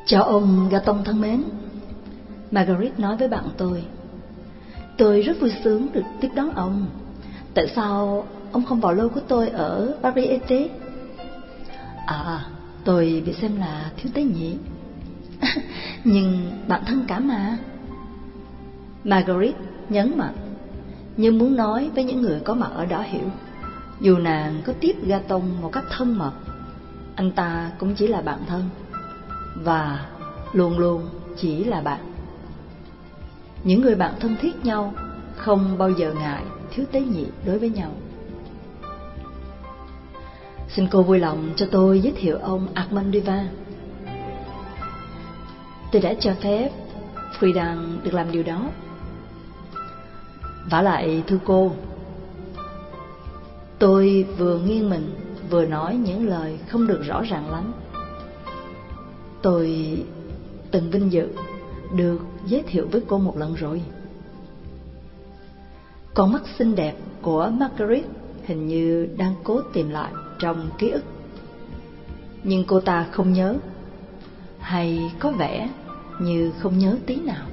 Chào ông Gaton thân mến, Margaret nói với bạn tôi. Tôi rất vui sướng được tiếp đón ông. Tại sao ông không vào lô của tôi ở Paris? Tôi bị xem là thiếu tế nhị. Nhưng bạn thân cả mà. Margaret nhấn mạnh, như muốn nói với những người có mặt ở đó hiểu, dù nàng có tiếp Gaton một cách thân mật, anh ta cũng chỉ là bạn thân, và luôn luôn chỉ là bạn. Những người bạn thân thiết nhau không bao giờ ngại thiếu tế nhị đối với nhau. Xin cô vui lòng cho tôi giới thiệu ông Armand Duvin. Tôi đã cho phép Friedan được làm điều đó. Vả lại thưa cô, tôi vừa nghiêng mình vừa nói những lời không được rõ ràng lắm. Tôi từng vinh dự được giới thiệu với cô một lần rồi. Con mắt xinh đẹp của Margaret hình như đang cố tìm lại trong ký ức, nhưng cô ta không nhớ, hay có vẻ như không nhớ tí nào.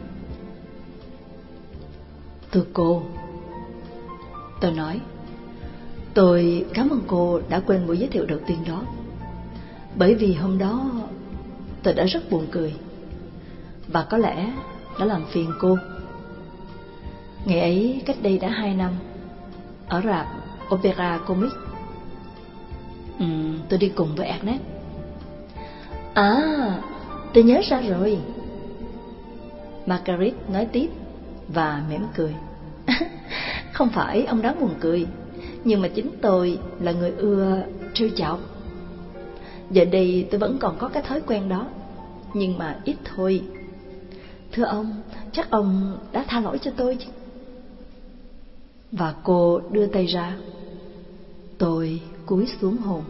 Thưa cô, tôi nói, tôi cảm ơn cô đã quên buổi giới thiệu đầu tiên đó, bởi vì hôm đó tôi đã rất buồn cười, và có lẽ đã làm phiền cô. Ngày ấy cách đây đã 2 năm, ở rạp Opera Comique, tôi đi cùng với Ernest. Tôi nhớ ra rồi, Margaret nói tiếp và mỉm cười. Không phải ông đáng buồn cười, nhưng mà chính tôi là người ưa trêu chọc. Giờ đây tôi vẫn còn có cái thói quen đó, nhưng mà ít thôi. Thưa ông, chắc ông đã tha lỗi cho tôi chứ? Và cô đưa tay ra. Tôi cúi xuống hôn.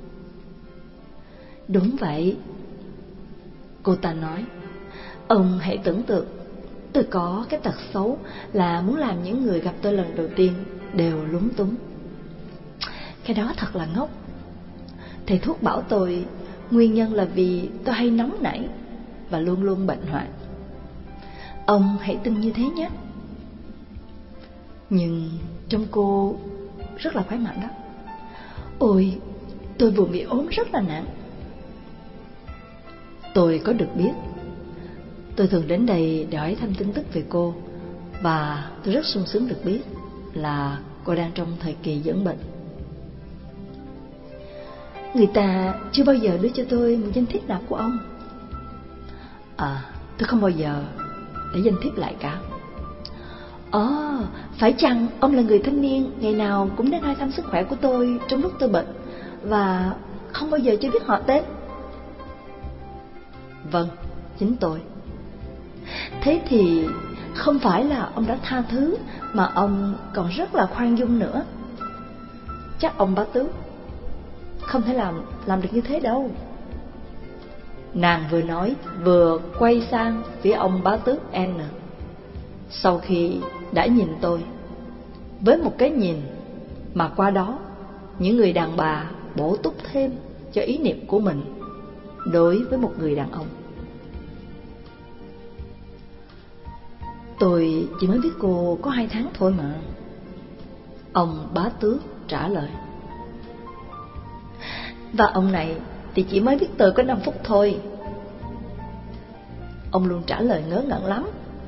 Đúng vậy, cô ta nói. Ông hãy tưởng tượng, tôi có cái tật xấu là muốn làm những người gặp tôi lần đầu tiên đều lúng túng. Cái đó thật là ngốc. Thầy thuốc bảo tôi nguyên nhân là vì tôi hay nóng nảy và luôn luôn bệnh hoạn. Ông hãy tin như thế nhé. Nhưng trông cô rất là khỏe mạnh đó. Ôi, tôi vừa bị ốm rất là nặng. Tôi có được biết. Tôi thường đến đây để hỏi thăm tin tức về cô, và tôi rất sung sướng được biết là cô đang trong thời kỳ dưỡng bệnh. Người ta chưa bao giờ đưa cho tôi một danh thiếp nào của ông. Tôi không bao giờ để danh thiếp lại cả. Phải chăng ông là người thanh niên ngày nào cũng đến hỏi thăm sức khỏe của tôi trong lúc tôi bệnh, và không bao giờ cho biết họ tên? Vâng, chính tôi. Thế thì không phải là ông đã tha thứ, mà ông còn rất là khoan dung nữa. Chắc ông Bá Tước không thể làm được như thế đâu. Nàng vừa nói vừa quay sang phía ông Bá Tước N. Sau khi đã nhìn tôi với một cái nhìn mà qua đó những người đàn bà bổ túc thêm cho ý niệm của mình đối với một người đàn ông. Tôi chỉ mới biết cô có 2 tháng thôi mà, ông Bá Tước trả lời. Và ông này thì chỉ mới biết tôi có 5 phút thôi. Ông luôn trả lời ngớ ngẩn lắm.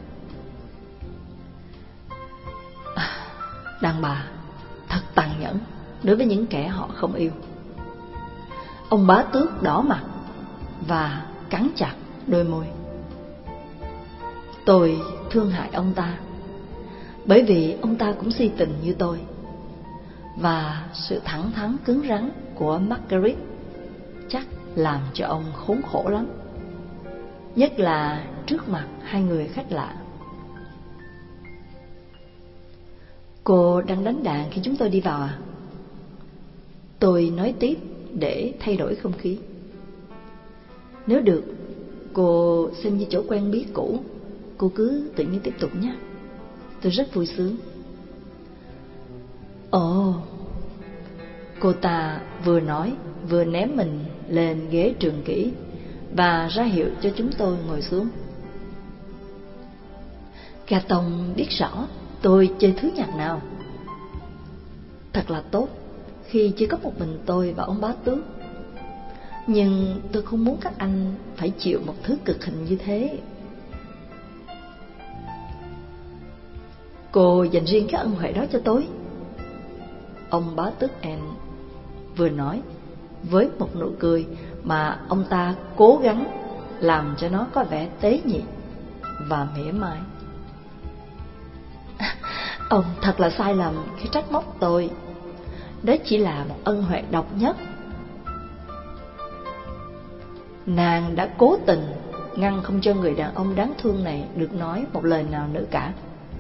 Đàn bà thật tàn nhẫn đối với những kẻ họ không yêu. Ông Bá Tước đỏ mặt và cắn chặt đôi môi. Tôi thương hại ông ta, bởi vì ông ta cũng si tình như tôi. Và sự thẳng thắn cứng rắn của Margaret chắc làm cho ông khốn khổ lắm, nhất là trước mặt 2 người khách lạ. Cô đang đánh đàn khi chúng tôi đi vào à? Tôi nói tiếp để thay đổi không khí. Nếu được, cô xem như chỗ quen biết cũ, cô cứ tự nhiên tiếp tục nhé. Tôi rất vui sướng. Cô ta vừa nói vừa ném mình lên ghế trường kỷ và ra hiệu cho chúng tôi ngồi xuống. Gaton biết rõ tôi chơi thứ nhạc nào. Thật là tốt khi chỉ có một mình tôi và ông bá tước, nhưng tôi không muốn các anh phải chịu một thứ cực hình như thế. Cô dành riêng cái ân huệ đó cho tôi, ông bá tước Anne vừa nói với một nụ cười mà ông ta cố gắng làm cho nó có vẻ tế nhị và mỉa mai. Ông thật là sai lầm khi trách móc tôi. Đó chỉ là một ân huệ độc nhất. Nàng đã cố tình ngăn không cho người đàn ông đáng thương này được nói một lời nào nữa cả.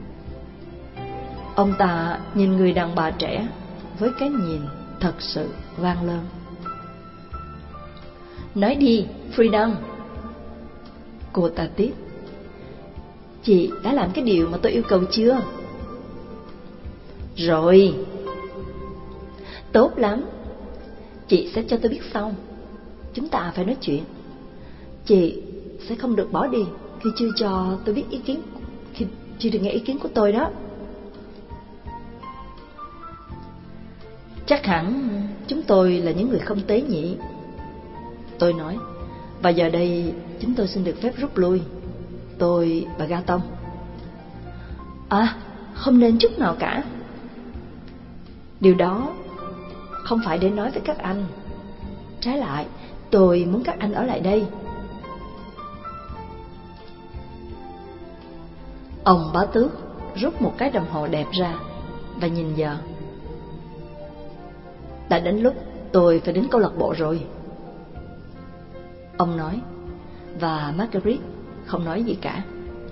Ông ta nhìn người đàn bà trẻ với cái nhìn thật sự vang lơn. Nói đi, Freedom. Cô ta tiếp. Chị đã làm cái điều mà tôi yêu cầu chưa? Rồi. Tốt lắm. Chị sẽ cho tôi biết sau. Chúng ta phải nói chuyện. Chị sẽ không được bỏ đi khi chưa cho tôi biết ý kiến, khi chưa được nghe ý kiến của tôi đó. Chắc hẳn chúng tôi là những người không tế nhị, tôi nói. Và giờ đây chúng tôi xin được phép rút lui, tôi và Gaton. À, không nên chút nào cả. Điều đó không phải để nói với các anh. Trái lại, tôi muốn các anh ở lại đây. Ông bá tước rút một cái đồng hồ đẹp ra và nhìn giờ. Đã đến lúc tôi phải đến câu lạc bộ rồi, ông nói, và Marguerite không nói gì cả.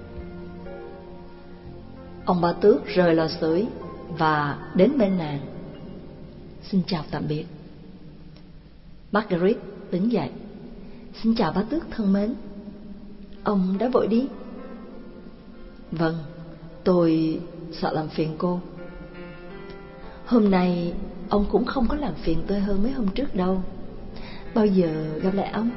Ông bá tước rời lò sưởi và đến bên nàng. Xin chào tạm biệt. Marguerite đứng dậy. Xin chào bá tước thân mến. Ông đã vội đi? Vâng, tôi sợ làm phiền cô. Hôm nay ông cũng không có làm phiền tôi hơn mấy hôm trước đâu. Bao giờ gặp lại ông?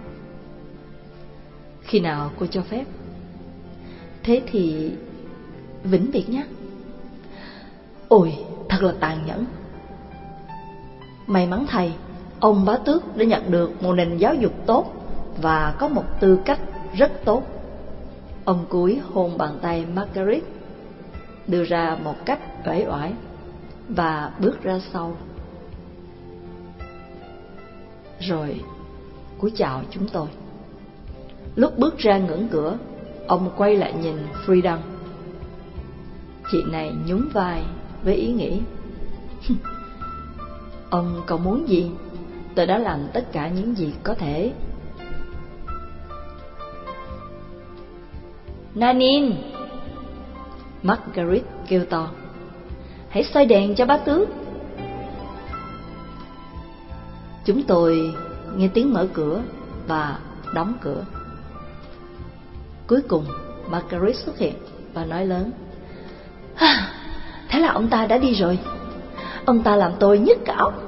Khi nào cô cho phép? Thế thì vĩnh biệt nhé. Ôi, thật là tàn nhẫn. May mắn thay, ông bá tước đã nhận được một nền giáo dục tốt và có một tư cách rất tốt. Ông cúi hôn bàn tay Marguerite, đưa ra một cách uể oải và bước ra sau. Rồi cúi chào chúng tôi. Lúc bước ra ngưỡng cửa, ông quay lại nhìn Freedom. Chị này nhún vai với ý nghĩ. Ông còn muốn gì? Tôi đã làm tất cả những gì có thể. Nanin! Marguerite kêu to. Hãy xoay đèn cho bá tước. Chúng tôi nghe tiếng mở cửa và đóng cửa. Cuối cùng Marguerite xuất hiện và nói lớn. Thế là ông ta đã đi rồi. Ông ta làm tôi nhức cả óc.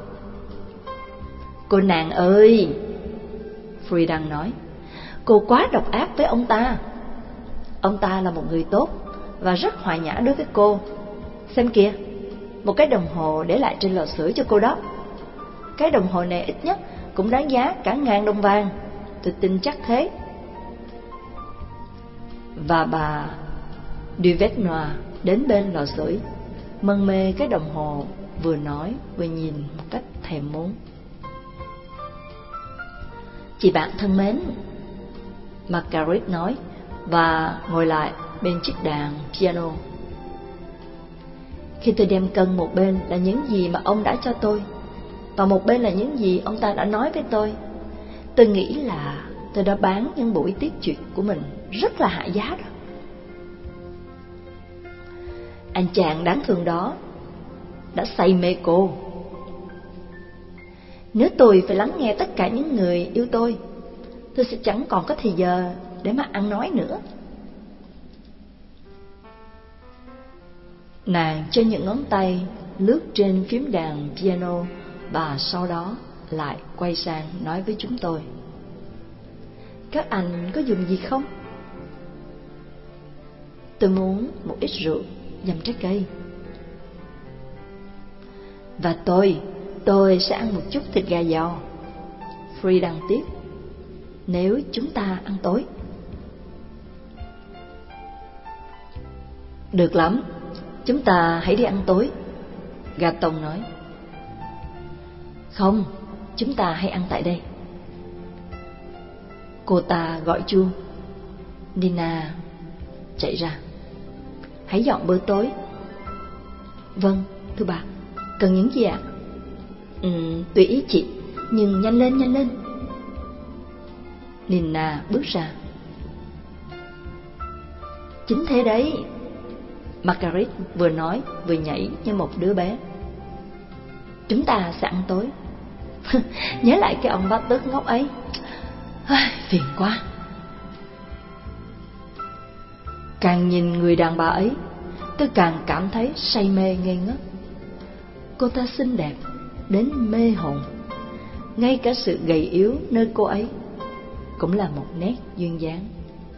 Cô nàng ơi, Freedom nói, cô quá độc ác với ông ta. Ông ta là một người tốt và rất hòa nhã đối với cô. Xem kìa, một cái đồng hồ để lại trên lò sưởi cho cô đó. Cái đồng hồ này ít nhất cũng đáng giá cả 1000 đồng vàng, tôi tin chắc thế. Và bà Duvernois đến bên lò sưởi, mân mê cái đồng hồ, vừa nói vừa nhìn một cách thèm muốn. Chị bạn thân mến, Marguerite nói, và ngồi lại bên chiếc đàn piano. Khi tôi đem cân, một bên là những gì mà ông đã cho tôi và một bên là những gì ông ta đã nói với tôi nghĩ là tôi đã bán những buổi tiết truyện của mình rất là hạ giá đó. Anh chàng đáng thương đó đã say mê cô. Nếu tôi phải lắng nghe tất cả những người yêu tôi sẽ chẳng còn có thời giờ để mà ăn nói nữa. Nàng cho những ngón tay lướt trên phím đàn piano và sau đó lại quay sang nói với chúng tôi. Các anh có dùng gì không? Tôi muốn một ít rượu dầm trái cây. Và tôi sẽ ăn một chút thịt gà giò. Free đăng tiếp. Nếu chúng ta ăn tối. Được lắm, chúng ta hãy đi ăn tối, Gaton nói. Không, chúng ta hãy ăn tại đây. Cô ta gọi chuông. Nina chạy ra. Hãy dọn bữa tối. Vâng, thưa bà. Cần những gì ạ? Tùy ý chị, nhưng nhanh lên. Nina bước ra. Chính thế đấy, Margaret vừa nói vừa nhảy như một đứa bé. Chúng ta sẽ ăn tối. Nhớ lại cái ông bác tước ngốc ấy. Phiền quá. Càng nhìn người đàn bà ấy, tôi càng cảm thấy say mê ngây ngất. Cô ta xinh đẹp đến mê hồn. Ngay cả sự gầy yếu nơi cô ấy cũng là một nét duyên dáng.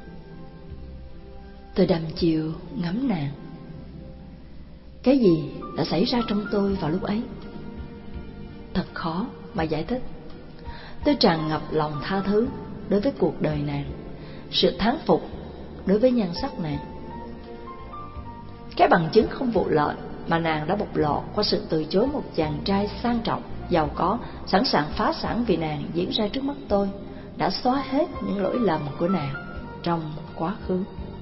Tôi đăm chiêu ngắm nàng. Cái gì đã xảy ra trong tôi vào lúc ấy? Thật khó mà giải thích. Tôi tràn ngập lòng tha thứ đối với cuộc đời nàng, sự thán phục đối với nhan sắc nàng. Cái bằng chứng không vụ lợi mà nàng đã bộc lộ qua sự từ chối một chàng trai sang trọng, giàu có, sẵn sàng phá sản vì nàng diễn ra trước mắt tôi, đã xóa hết những lỗi lầm của nàng trong quá khứ.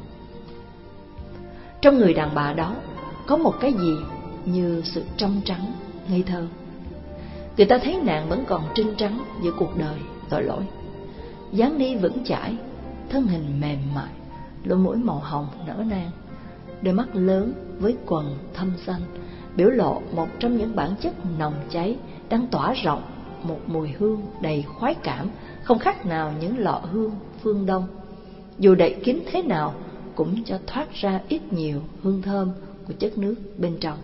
Trong người đàn bà đó có một cái gì như sự trong trắng, ngây thơ. Người ta thấy nàng vẫn còn trinh trắng giữa cuộc đời tội lỗi. Dáng đi vững chãi, thân hình mềm mại, lỗ mũi màu hồng nở nang, đôi mắt lớn với quầng thâm xanh, biểu lộ một trong những bản chất nồng cháy đang tỏa rộng một mùi hương đầy khoái cảm, không khác nào những lọ hương phương Đông. Dù đậy kín thế nào cũng cho thoát ra ít nhiều hương thơm của chất nước bên trong.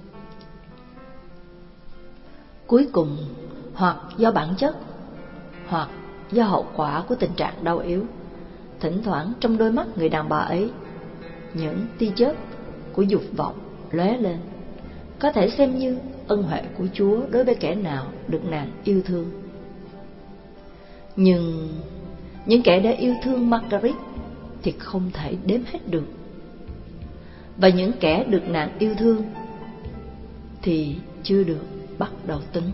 Cuối cùng, hoặc do bản chất, hoặc do hậu quả của tình trạng đau yếu, thỉnh thoảng trong đôi mắt người đàn bà ấy, những tia chớp của dục vọng lóe lên, có thể xem như ân huệ của Chúa đối với kẻ nào được nàng yêu thương. Nhưng những kẻ đã yêu thương Margaret thì không thể đếm hết được, và những kẻ được nàng yêu thương thì chưa được bắt đầu tính.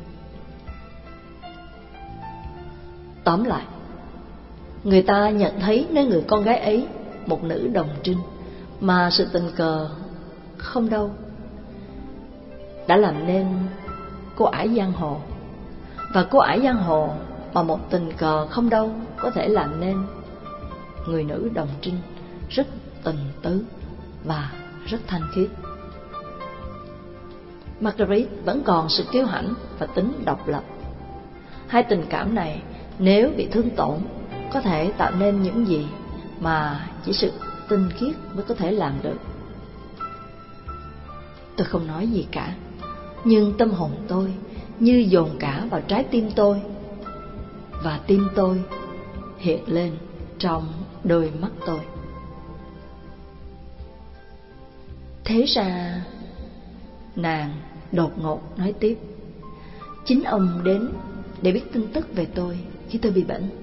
Tóm lại, người ta nhận thấy nơi người con gái ấy một nữ đồng trinh mà sự tình cờ không đâu đã làm nên cô ải giang hồ, và cô ải giang hồ mà một tình cờ không đâu có thể làm nên người nữ đồng trinh rất tình tứ và rất thanh khiết. Margaret vẫn còn sự kiêu hãnh và tính độc lập. Hai tình cảm này nếu bị thương tổn có thể tạo nên những gì mà chỉ sự tinh khiết mới có thể làm được. Tôi không nói gì cả, nhưng tâm hồn tôi như dồn cả vào trái tim tôi, và tim tôi hiện lên trong đôi mắt tôi. Thế ra, nàng đột ngột nói tiếp, chính ông đến để biết tin tức về tôi khi tôi bị bệnh.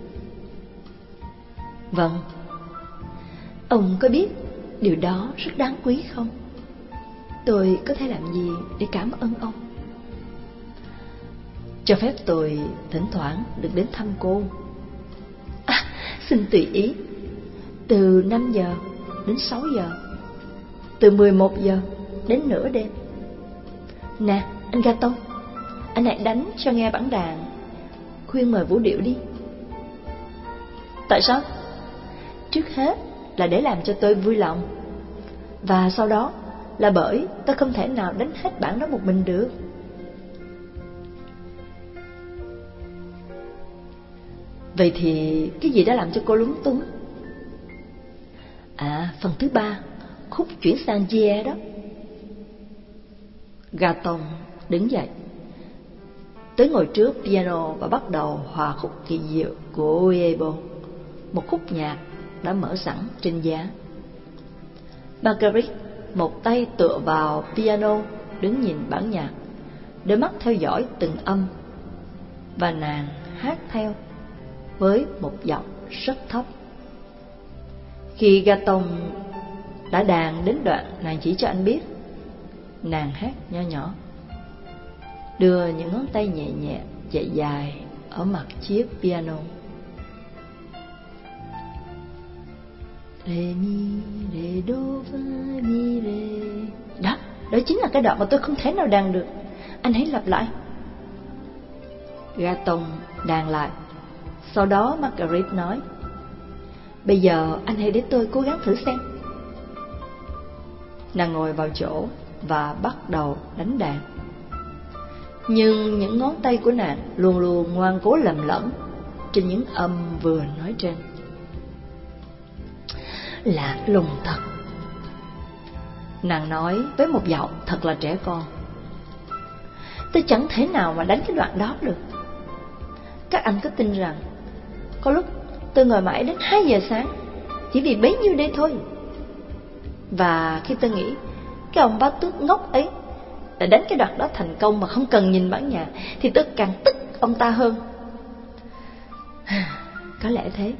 Vâng. Ông có biết điều đó rất đáng quý không? Tôi có thể làm gì để cảm ơn ông? Cho phép tôi thỉnh thoảng được đến thăm cô. Xin tùy ý. Từ 5 giờ đến 6 giờ, từ 11 giờ đến nửa đêm. Nè, anh Gaton, anh hãy đánh cho nghe bản đàn Khuyên mời vũ điệu đi. Tại sao? Trước hết là để làm cho tôi vui lòng, và sau đó là bởi tôi không thể nào đánh hết bản đó một mình được. Vậy thì cái gì đã làm cho cô lúng túng? Phần thứ 3, khúc chuyển sang Gia đó. Gaton đứng dậy, tới ngồi trước piano và bắt đầu hòa khúc kỳ diệu của Oebo. một khúc nhạc đã mở sẵn trên giá. Marguerite một tay tựa vào piano, đứng nhìn bản nhạc, đôi mắt theo dõi từng âm, và nàng hát theo với một giọng rất thấp. Khi Gaton đã đàn đến đoạn nàng chỉ cho anh biết, nàng hát nho nhỏ, đưa những ngón tay nhẹ nhẹ chạy dài ở mặt chiếc piano. Re mi re do fa mi re. Đó chính là cái đoạn mà tôi không thể nào đàn được. Anh hãy lặp lại. Gaton đàn lại. Sau đó Marguerite nói, bây giờ anh hãy để tôi cố gắng thử xem. Nàng ngồi vào chỗ và bắt đầu đánh đàn. Nhưng những ngón tay của nàng luôn luôn ngoan cố lầm lẫn trên những âm vừa nói trên. Lạ lùng thật, nàng nói với một giọng thật là trẻ con. Tôi chẳng thể nào mà đánh cái đoạn đó được. Các anh có tin rằng có lúc tôi ngồi mãi đến 2 giờ sáng chỉ vì bấy nhiêu đây thôi. Và khi tôi nghĩ cái ông bá tước ngốc ấy đã đánh cái đoạn đó thành công mà không cần nhìn bản nhạc, thì tôi càng tức ông ta hơn. Có lẽ thế.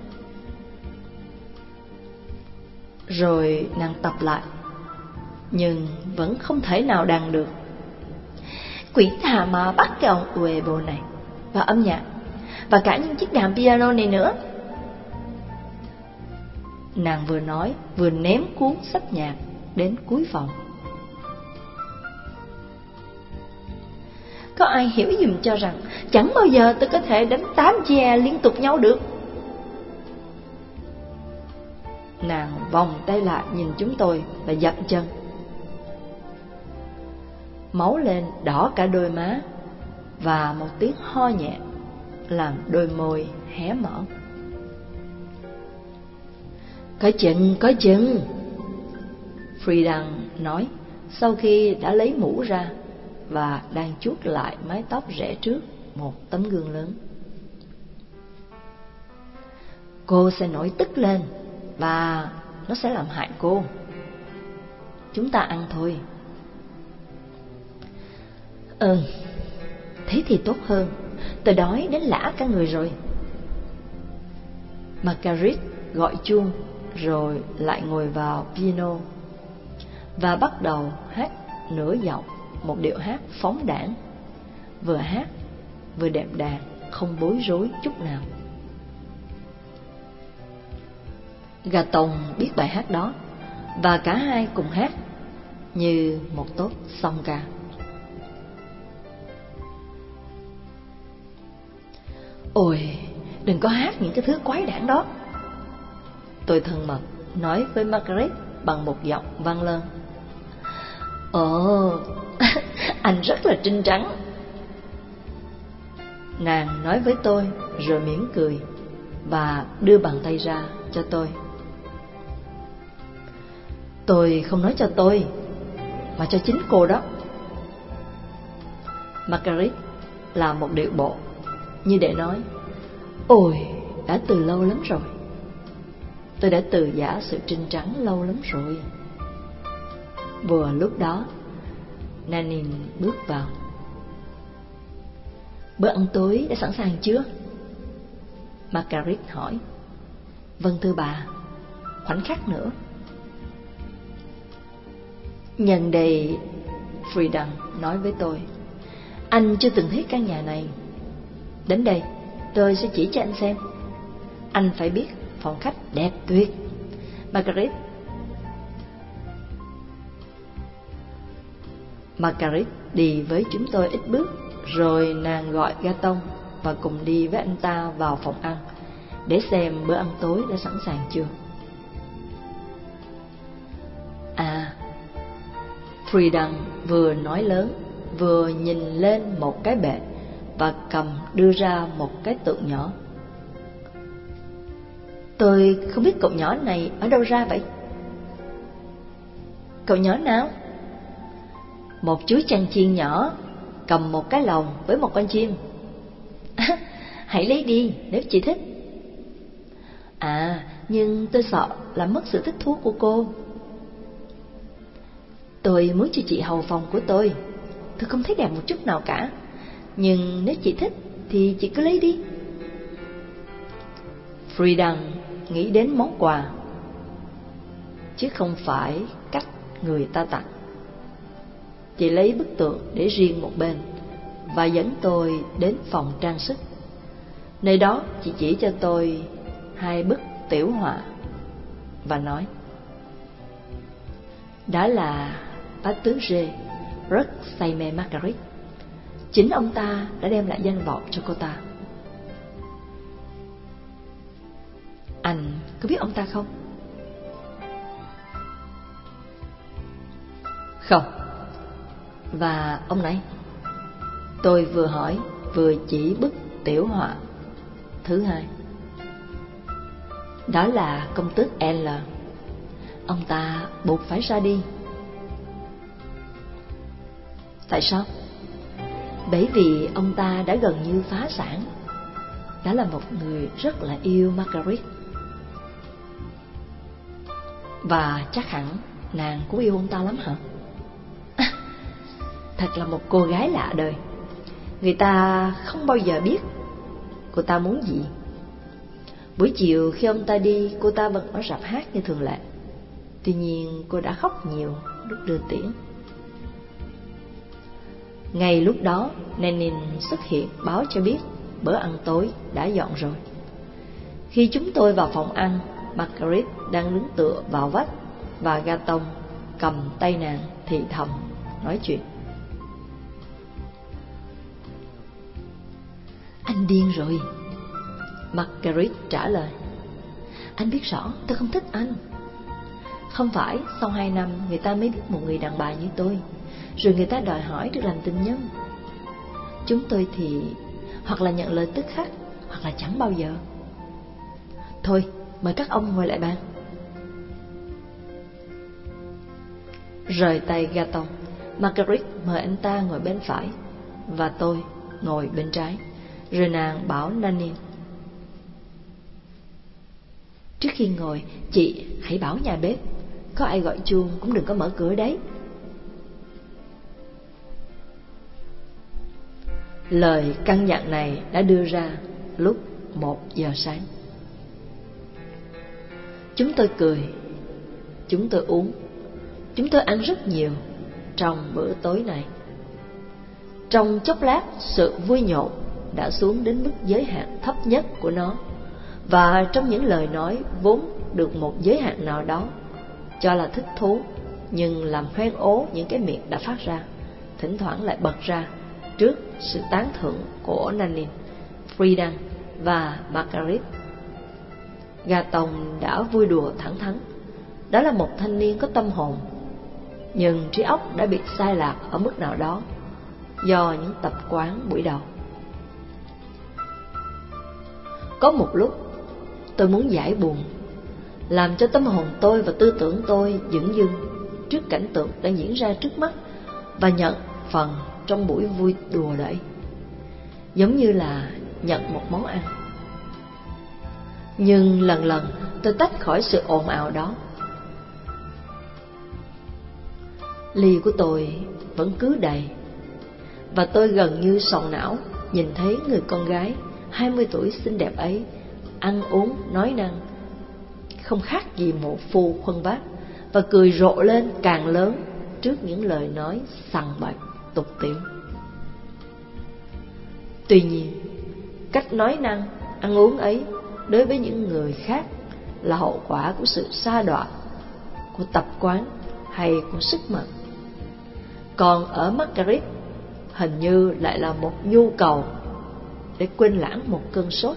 Rồi nàng tập lại, nhưng vẫn không thể nào đàn được. Quỷ thà mà bắt cái ông Uebo này và âm nhạc, và cả những chiếc đàn piano này nữa. Nàng vừa nói vừa ném cuốn sách nhạc đến cuối phòng. Có ai hiểu dùm cho rằng chẳng bao giờ tôi có thể đánh 8 chia liên tục nhau được. Nàng vòng tay lại nhìn chúng tôi và dậm chân. Máu lên đỏ cả đôi má, và một tiếng ho nhẹ làm đôi môi hé mở. Có chừng Friedan nói, sau khi đã lấy mũ ra và đang chuốt lại mái tóc rẽ trước một tấm gương lớn. Cô sẽ nổi tức lên và nó sẽ làm hại cô. Chúng ta ăn thôi. Thế thì tốt hơn. Tôi đói đến lả cả người rồi. Marguerite gọi chuông rồi lại ngồi vào piano và bắt đầu hát nửa giọng một điệu hát phóng đãng, vừa hát vừa đệm đàn, không bối rối chút nào. Gaton biết bài hát đó, và cả hai cùng hát như một tốp song ca. Ôi, đừng có hát những cái thứ quái đản đó, tôi thân mật nói với Marguerite bằng một giọng vang lơn. Ồ, anh rất là trinh trắng, nàng nói với tôi, rồi mỉm cười và đưa bàn tay ra cho tôi. Tôi không nói cho tôi, mà cho chính cô đó. Marguerite làm một điệu bộ như để nói, ôi, đã từ lâu lắm rồi. Tôi đã từ giã sự trinh trắng lâu lắm rồi. Vừa lúc đó, Nanin bước vào. Bữa ăn tối đã sẵn sàng chưa? Marguerite hỏi. Vâng thưa bà, khoảnh khắc nữa. Nhân đây, Friedan nói với tôi, anh chưa từng thấy căn nhà này. Đến đây, tôi sẽ chỉ cho anh xem. Anh phải biết phòng khách đẹp tuyệt. Marguerite đi với chúng tôi ít bước, rồi nàng gọi Gaton và cùng đi với anh ta vào phòng ăn để xem bữa ăn tối đã sẵn sàng chưa. Friedan vừa nói lớn, vừa nhìn lên một cái bệ và cầm đưa ra một cái tượng nhỏ. Tôi không biết cậu nhỏ này ở đâu ra vậy? Cậu nhỏ nào? Một chú chăn chiên nhỏ cầm một cái lồng với một con chim. Hãy lấy đi nếu chị thích. À, nhưng tôi sợ làm mất sự thích thú của cô. Tôi muốn cho chị hầu phòng của tôi không thấy đẹp một chút nào cả. Nhưng nếu chị thích thì chị cứ lấy đi. Friedan nghĩ đến món quà, chứ không phải cách người ta tặng. Chị lấy bức tượng để riêng một bên và dẫn tôi đến phòng trang sức. Nơi đó chị chỉ cho tôi 2 bức tiểu họa và nói: đó là bá tướng Rê rất say mê Marguerite. Chính ông ta đã đem lại danh vọng cho cô ta. Anh có biết ông ta không? Không. Và ông này? Tôi vừa hỏi vừa chỉ bức tiểu họa thứ 2. Đó là công tước L. Ông ta buộc phải ra đi. Tại sao? Bởi vì ông ta đã gần như phá sản. Đó là một người rất là yêu Marguerite. Và chắc hẳn nàng cũng yêu ông ta lắm hả? Thật là một cô gái lạ đời. Người ta không bao giờ biết cô ta muốn gì. Buổi chiều khi ông ta đi, cô ta vẫn ở rạp hát như thường lệ. Tuy nhiên cô đã khóc nhiều lúc đưa tiễn. Ngay lúc đó, Lenin xuất hiện báo cho biết bữa ăn tối đã dọn rồi. Khi chúng tôi vào phòng ăn, Marguerite đang đứng tựa vào vách và Gaton cầm tay nàng thì thầm nói chuyện. Anh điên rồi. Marguerite trả lời. Anh biết rõ tôi không thích anh. Không phải sau 2 năm người ta mới biết một người đàn bà như tôi, rồi người ta đòi hỏi được làm tình nhân. Chúng tôi thì hoặc là nhận lời tức khắc, hoặc là chẳng bao giờ. Thôi, mời các ông ngồi lại bàn. Rời tay Gaton, Marguerite mời anh ta ngồi bên phải và tôi ngồi bên trái. Rồi nàng bảo Lenin: trước khi ngồi, chị hãy bảo nhà bếp có ai gọi chuông cũng đừng có mở cửa đấy. Lời căn dặn này đã đưa ra lúc 1 giờ sáng. Chúng tôi cười, chúng tôi uống, chúng tôi ăn rất nhiều trong bữa tối này. Trong chốc lát, sự vui nhộn đã xuống đến mức giới hạn thấp nhất của nó. Và trong những lời nói vốn được một giới hạn nào đó cho là thích thú, nhưng làm hoen ố những cái miệng đã phát ra, thỉnh thoảng lại bật ra trước sự tán thưởng của Lenin, Friedan và Marguerite. Gaton đã vui đùa thẳng thắn. Đó là một thanh niên có tâm hồn, nhưng trí óc đã bị sai lạc ở mức nào đó do những tập quán buổi đầu. Có một lúc tôi muốn giải buồn, làm cho tâm hồn tôi và tư tưởng tôi dửng dưng trước cảnh tượng đang diễn ra trước mắt và nhận phần trong buổi vui đùa đấy, giống như là nhận một món ăn. Nhưng lần lần tôi tách khỏi sự ồn ào đó. Ly của tôi vẫn cứ đầy, và tôi gần như sầu não nhìn thấy người con gái 20 tuổi xinh đẹp ấy ăn uống nói năng không khác gì một phu khuân vác, và cười rộ lên càng lớn trước những lời nói sằng bậy tục tiểu. Tuy nhiên, cách nói năng ăn uống ấy đối với những người khác là hậu quả của sự sa đọa, của tập quán hay của sức mạnh. Còn ở Marguerite hình như lại là một nhu cầu để quên lãng một cơn sốt,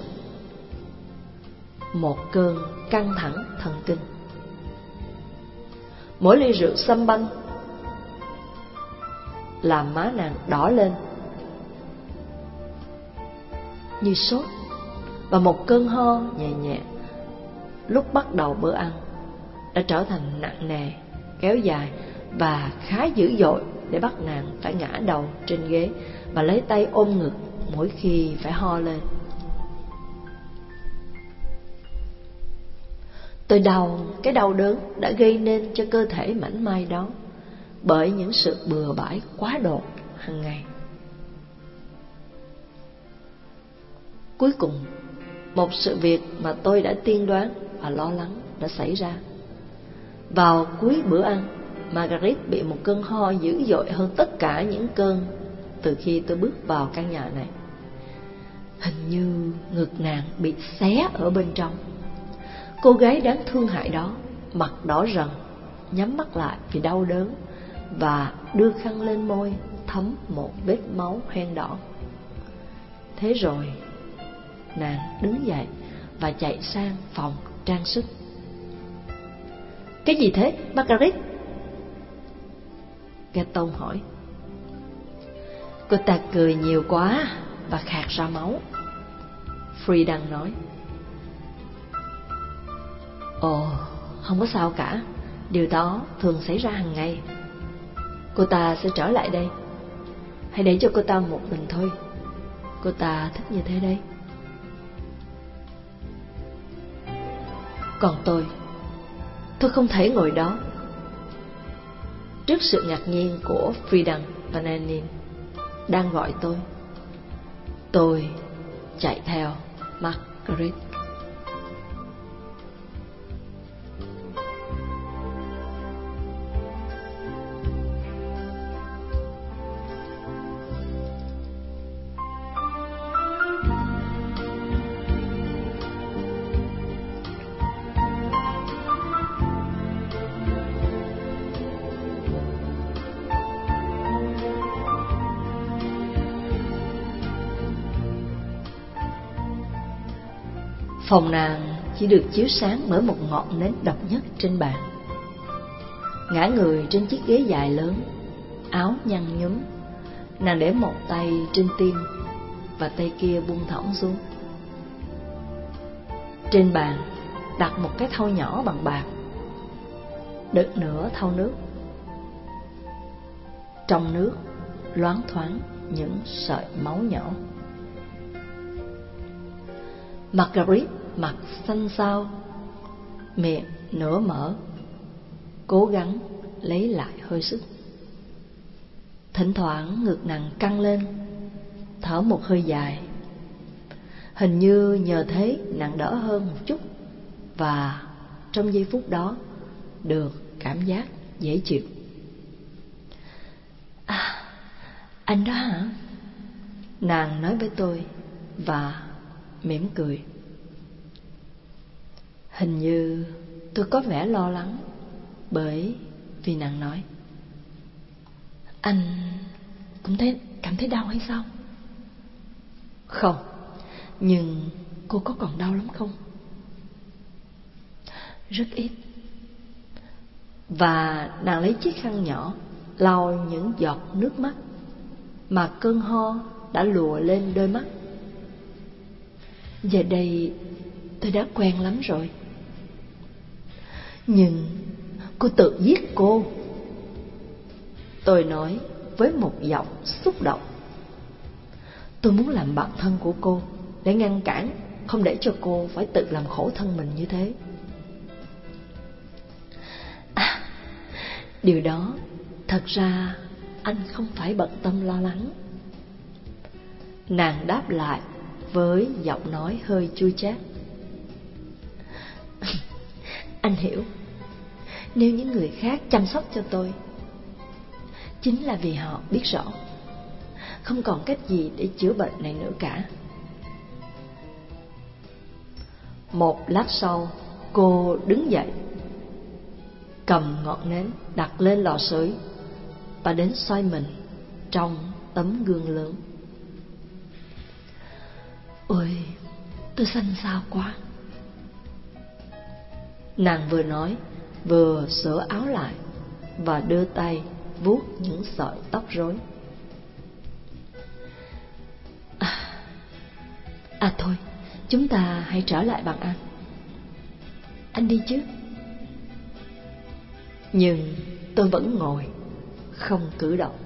một cơn căng thẳng thần kinh. Mỗi ly rượu sâm banh làm má nàng đỏ lên như sốt, và một cơn ho nhẹ nhẹ lúc bắt đầu bữa ăn đã trở thành nặng nề, kéo dài và khá dữ dội để bắt nàng phải ngã đầu trên ghế và lấy tay ôm ngực mỗi khi phải ho lên. Tôi đau cái đau đớn đã gây nên cho cơ thể mảnh mai đó bởi những sự bừa bãi quá độ hàng ngày. Cuối cùng, một sự việc mà tôi đã tiên đoán và lo lắng đã xảy ra. Vào cuối bữa ăn, Margaret bị một cơn ho dữ dội hơn tất cả những cơn từ khi tôi bước vào căn nhà này. Hình như ngực nàng bị xé ở bên trong. Cô gái đáng thương hại đó mặt đỏ rần, nhắm mắt lại vì đau đớn và đưa khăn lên môi thấm một vết máu hoen đỏ. Thế rồi nàng đứng dậy và chạy sang phòng trang sức. Cái gì thế, Margaret? Gaeton hỏi. Cô ta cười nhiều quá và khạc ra máu, Friedan nói. Ồ, không có sao cả, điều đó thường xảy ra hàng ngày. Cô ta sẽ trở lại đây. Hãy để cho cô ta một mình thôi. Cô ta thích như thế đấy. Còn tôi không thể ngồi đó. Trước sự ngạc nhiên của Friedan và Nanin đang gọi tôi chạy theo Margaret. Phòng nàng chỉ được chiếu sáng bởi một ngọn nến độc nhất trên bàn. Ngã người trên chiếc ghế dài lớn, áo nhăn nhúm, nàng để một tay trên tim và tay kia buông thõng xuống. Trên bàn đặt một cái thau nhỏ bằng bạc, đựng nửa thau nước. Trong nước loáng thoáng những sợi máu nhỏ. Margaret mặt xanh xao, miệng nửa mở, cố gắng lấy lại hơi sức. Thỉnh thoảng ngực nàng căng lên, thở một hơi dài. Hình như nhờ thế nàng đỡ hơn một chút, và trong giây phút đó được cảm giác dễ chịu. À, anh đó hả? Nàng nói với tôi và mỉm cười. Hình như tôi có vẻ lo lắng, bởi vì nàng nói. Anh cũng cảm thấy đau hay sao? Không, nhưng cô có còn đau lắm không? Rất ít. Và nàng lấy chiếc khăn nhỏ lau những giọt nước mắt mà cơn ho đã lùa lên đôi mắt. Giờ đây tôi đã quen lắm rồi. Nhưng cô tự giết cô, tôi nói với một giọng xúc động. Tôi muốn làm bạn thân của cô để ngăn cản, không để cho cô phải tự làm khổ thân mình như thế. À, điều đó thật ra anh không phải bận tâm lo lắng. Nàng đáp lại với giọng nói hơi chua chát. Anh hiểu, nếu những người khác chăm sóc cho tôi, chính là vì họ biết rõ không còn cách gì để chữa bệnh này nữa cả. Một lát sau, cô đứng dậy, cầm ngọn nến đặt lên lò sưởi và đến soi mình trong tấm gương lớn. Ôi, tôi xanh xao quá. Nàng vừa nói vừa sửa áo lại và đưa tay vuốt những sợi tóc rối. Thôi, chúng ta hãy trở lại bàn ăn. Anh đi chứ? Nhưng tôi vẫn ngồi, không cử động.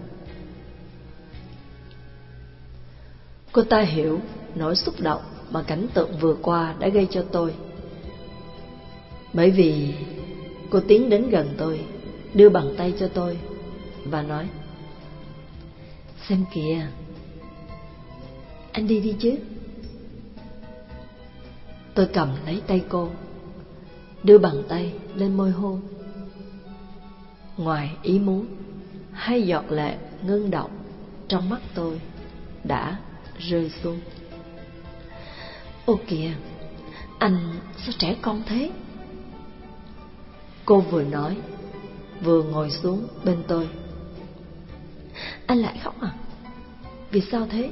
Cô ta hiểu nỗi xúc động mà cảnh tượng vừa qua đã gây cho tôi. Bởi vì cô tiến đến gần tôi, đưa bàn tay cho tôi và nói: "Xem kìa, anh đi chứ." Tôi cầm lấy tay cô, đưa bàn tay lên môi hôn. Ngoài ý muốn, 2 giọt lệ ngưng đọng trong mắt tôi đã rơi xuống. "Ô kìa, anh sao trẻ con thế?" Cô vừa nói vừa ngồi xuống bên tôi. "Anh lại khóc à? Vì sao thế?"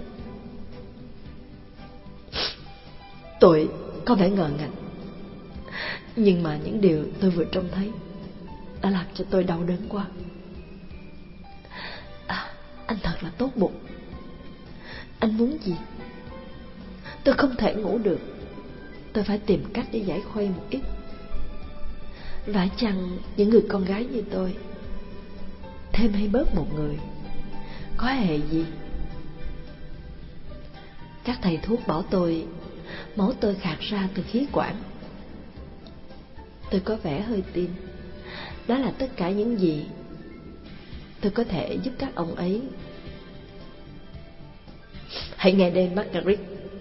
Tôi có vẻ ngờ ngạch, nhưng mà những điều tôi vừa trông thấy đã làm cho tôi đau đớn quá. Anh thật là tốt bụng. Anh muốn gì? Tôi không thể ngủ được. Tôi phải tìm cách để giải khuây một ít. Phải chăng những người con gái như tôi, thêm hay bớt một người, có hề gì? Các thầy thuốc bảo tôi máu tôi khạc ra từ khí quản. Tôi có vẻ hơi tin. Đó là tất cả những gì tôi có thể giúp các ông ấy. Hãy nghe đây Margaret,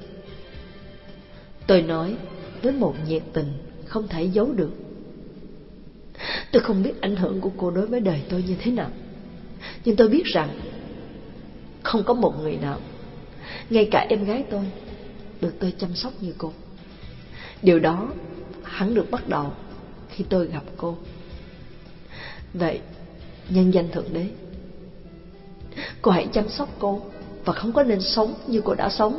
tôi nói với một nhiệt tình không thể giấu được. Tôi không biết ảnh hưởng của cô đối với đời tôi như thế nào, nhưng tôi biết rằng không có một người nào, ngay cả em gái tôi, được tôi chăm sóc như cô. Điều đó hẳn được bắt đầu khi tôi gặp cô. Vậy, nhân danh Thượng Đế, cô hãy chăm sóc cô, và không có nên sống như cô đã sống.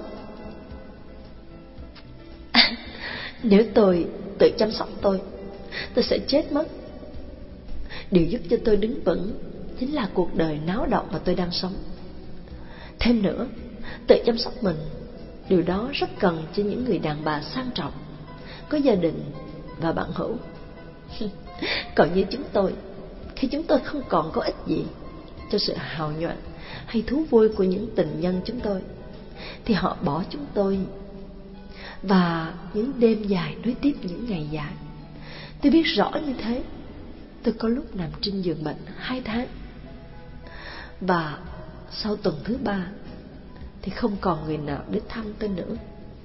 Nếu tôi tự chăm sóc tôi sẽ chết mất. Điều giúp cho tôi đứng vững chính là cuộc đời náo động mà tôi đang sống. Thêm nữa, tự chăm sóc mình, điều đó rất cần cho những người đàn bà sang trọng, có gia đình và bạn hữu. Còn như chúng tôi, khi chúng tôi không còn có ích gì cho sự hào nhoáng hay thú vui của những tình nhân chúng tôi, thì họ bỏ chúng tôi. Và những đêm dài nối tiếp những ngày dài, tôi biết rõ như thế. Tôi có lúc nằm trên giường bệnh 2 tháng, và sau tuần thứ 3 thì không còn người nào đến thăm tôi nữa.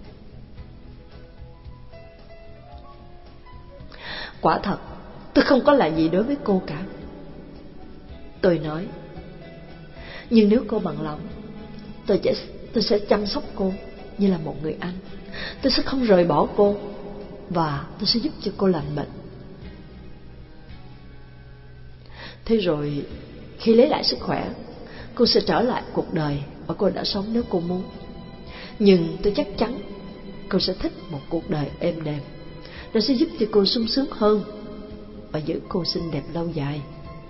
Quả thật, tôi không có là gì đối với cô cả, tôi nói. Nhưng nếu cô bằng lòng, tôi sẽ chăm sóc cô như là một người anh. Tôi sẽ không rời bỏ cô, và tôi sẽ giúp cho cô lành bệnh. Thế rồi, khi lấy lại sức khỏe, cô sẽ trở lại cuộc đời mà cô đã sống nếu cô muốn. Nhưng tôi chắc chắn cô sẽ thích một cuộc đời êm đềm. Nó sẽ giúp cho cô sung sướng hơn và giữ cô xinh đẹp lâu dài.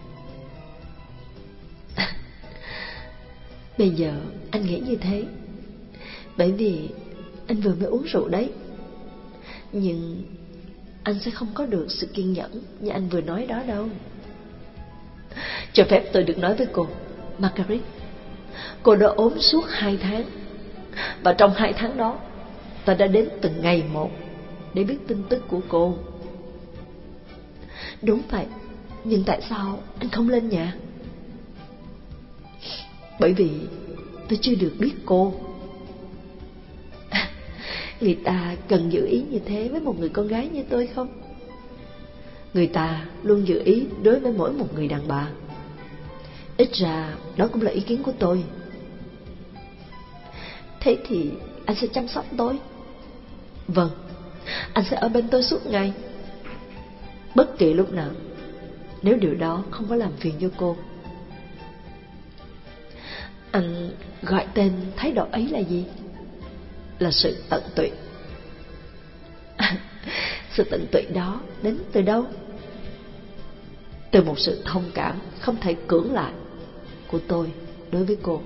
Bây giờ anh nghĩ như thế bởi vì anh vừa mới uống rượu đấy. Nhưng anh sẽ không có được sự kiên nhẫn như anh vừa nói đó đâu. Cho phép tôi được nói với cô, Margaret, cô đã ốm suốt 2 tháng. Và trong 2 tháng đó, tôi đã đến từng ngày một để biết tin tức của cô. Đúng vậy, nhưng tại sao anh không lên nhà? Bởi vì tôi chưa được biết cô. Người ta cần giữ ý như thế với một người con gái như tôi không? Người ta luôn giữ ý đối với mỗi một người đàn bà. Ít ra đó cũng là ý kiến của tôi. Thế thì anh sẽ chăm sóc tôi? Vâng, anh sẽ ở bên tôi suốt ngày, bất kỳ lúc nào, nếu điều đó không có làm phiền cho cô. Anh gọi tên thái độ ấy là gì? Là sự tận tụy. Sự tận tụy đó đến từ đâu? Từ một sự thông cảm không thể cưỡng lại của tôi đối với cô.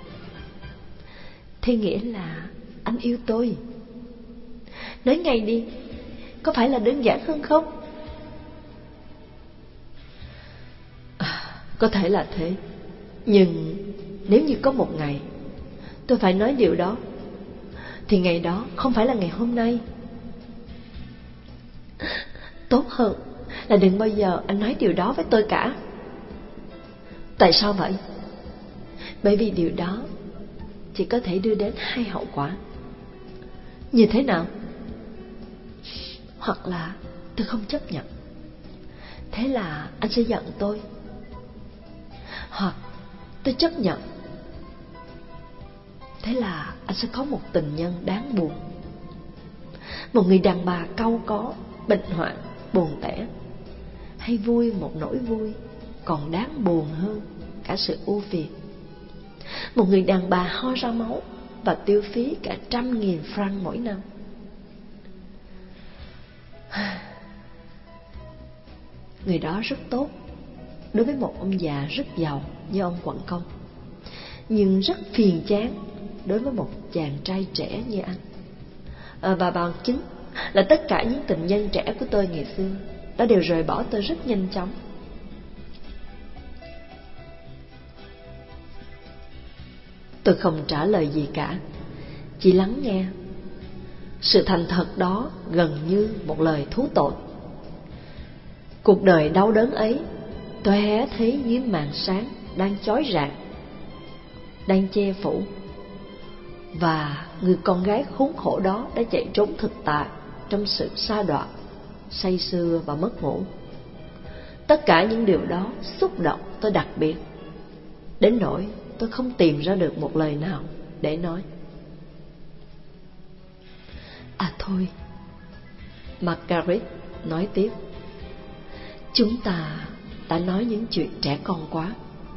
Thế nghĩa là anh yêu tôi. Nói ngay đi, có phải là đơn giản hơn không? Có thể là thế. Nhưng nếu như có một ngày tôi phải nói điều đó, thì ngày đó không phải là ngày hôm nay. Tốt hơn là đừng bao giờ anh nói điều đó với tôi cả. Tại sao vậy? Bởi vì điều đó chỉ có thể đưa đến hai hậu quả. Như thế nào? Hoặc là tôi không chấp nhận, thế là anh sẽ giận tôi. Hoặc tôi chấp nhận, thế là anh sẽ có một tình nhân đáng buồn. Một người đàn bà cau có, bệnh hoạn, buồn tẻ. Hay vui một nỗi vui còn đáng buồn hơn cả sự ưu phiền. Một người đàn bà ho ra máu và tiêu phí cả 100.000 franc mỗi năm. Người đó rất tốt đối với một ông già rất giàu như ông Quận Công, nhưng rất phiền chán đối với một chàng trai trẻ như anh. Và bằng chứng là tất cả những tình nhân trẻ của tôi ngày xưa đã đều rời bỏ tôi rất nhanh chóng. Tôi không trả lời gì cả, chỉ lắng nghe. Sự thành thật đó gần như một lời thú tội. Cuộc đời đau đớn ấy tôi hé thấy dưới màn sáng đang chói rạng, đang che phủ, và người con gái khốn khổ đó đã chạy trốn thực tại trong sự sa đọa, say sưa và mất ngủ. Tất cả những điều đó xúc động tôi đặc biệt, đến nỗi tôi không tìm ra được một lời nào để nói. À thôi, Margaret nói tiếp, chúng ta đã nói những chuyện trẻ con quá.